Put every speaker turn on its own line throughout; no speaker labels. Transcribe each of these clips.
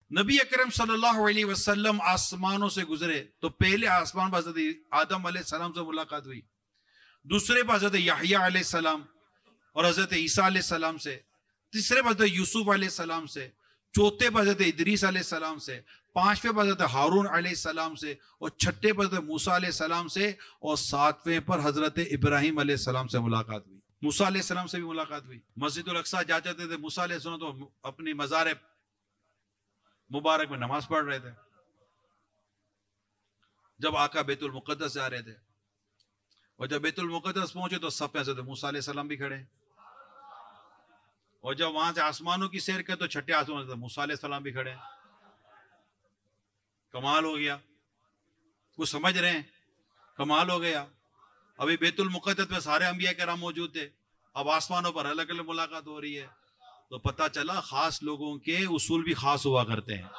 नबी अकरम सल्लल्लाहु अलैहि वसल्लम आसमानों से गुजरे तो पहले आसमान पर हजरत आदम अलैहिस्सलाम से मुलाकात हुई, दूसरे पर हजरत यहया अलैहिस्सलाम और हजरत ईसा अलैहिस्सलाम से, तीसरे पर हजरत यूसुफ अलैहिस्सलाम से, चौथे पर हजरत इदरीस अलैहिस्सलाम से, पांचवें पर हजरत हारून अलैहिस्सलाम से, और छठे पर हजरत मूसा अलैहिस्सलाम से, और सातवें पर हजरत इब्राहिम अलैहिस्सलाम से मुलाकात हुई। मूसा अलैहिस्सलाम से भी मुलाकात हुई। मस्जिदुल अक्सा जाते थे मूसा अलैहिस्सलाम तो अपनी मज़ार मुबारक में नमाज पढ़ रहे थे। जब आका बैतुल मुक़द्दस जा रहे थे और जब बैतुल मुक़द्दस पहुंचे तो सब पे हजरत मूसा अलैहिस्सलाम भी खड़े, और जब वहां से आसमानों की सैर करे तो छठे आसमान से मूसा अलैहिस्सलाम भी खड़े। कमाल हो गया, कुछ समझ रहे हैं? कमाल हो गया। अभी बैतुल मुक़द्दस में सारे अंबिया किराम मौजूद थे, अब आसमानों पर अलग अलग मुलाकात हो रही है, तो पता चला खास लोगों के उसूल भी खास हुआ करते हैं।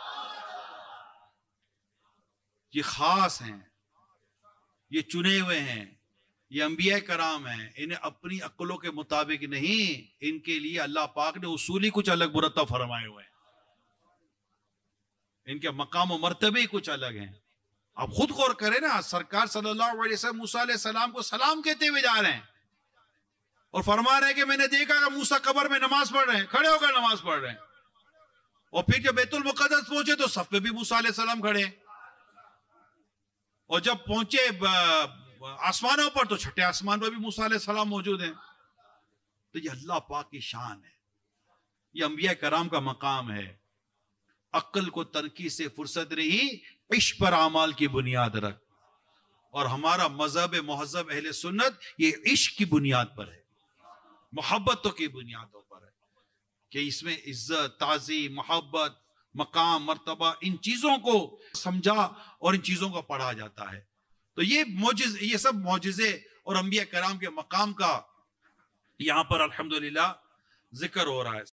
ये खास हैं, ये चुने हुए हैं, ये अंबिया कराम हैं, इन्हें अपनी अक्लों के मुताबिक नहीं, इनके लिए अल्लाह पाक ने उसूल ही कुछ अलग मुरत्तब फरमाए हुए हैं, इनके मकाम और मर्तबे कुछ अलग हैं। आप खुद गौर करें ना, सरकार सल्लल्लाहु अलैहि वसल्लम मूसा अलैहि सलाम को सलाम कहते हुए जा रहे हैं और फरमा रहे हैं कि मैंने देखा कि मूसा कब्र में नमाज पढ़ रहे हैं, खड़े होकर नमाज पढ़ रहे हैं। और फिर जब बैतुल मुक़द्दस पहुंचे तो सफ पे भी मूसा अलैहि सलाम खड़े, और जब पहुंचे आसमानों पर तो छठे आसमान पर भी मूसा अलैहि सलाम मौजूद हैं। तो ये अल्लाह पाक की शान है, ये अंबिया कराम का मकाम है। अक्ल को तनकी से फुर्सत रही, इश्क पर अमाल की बुनियाद रख। और हमारा मजहब मुहज़्ज़ब अहले सुन्नत ये इश्क की बुनियाद पर है, मोहब्बतों की बुनियादों पर है, कि इसमें इज्जत, ताज़ी, मोहब्बत, मकाम, मर्तबा, इन चीजों को समझा और इन चीजों को पढ़ा जाता है। तो ये सब मौजिज़े और अंबिया कराम के मकाम का यहां पर अल्हम्दुलिल्लाह जिक्र हो रहा है।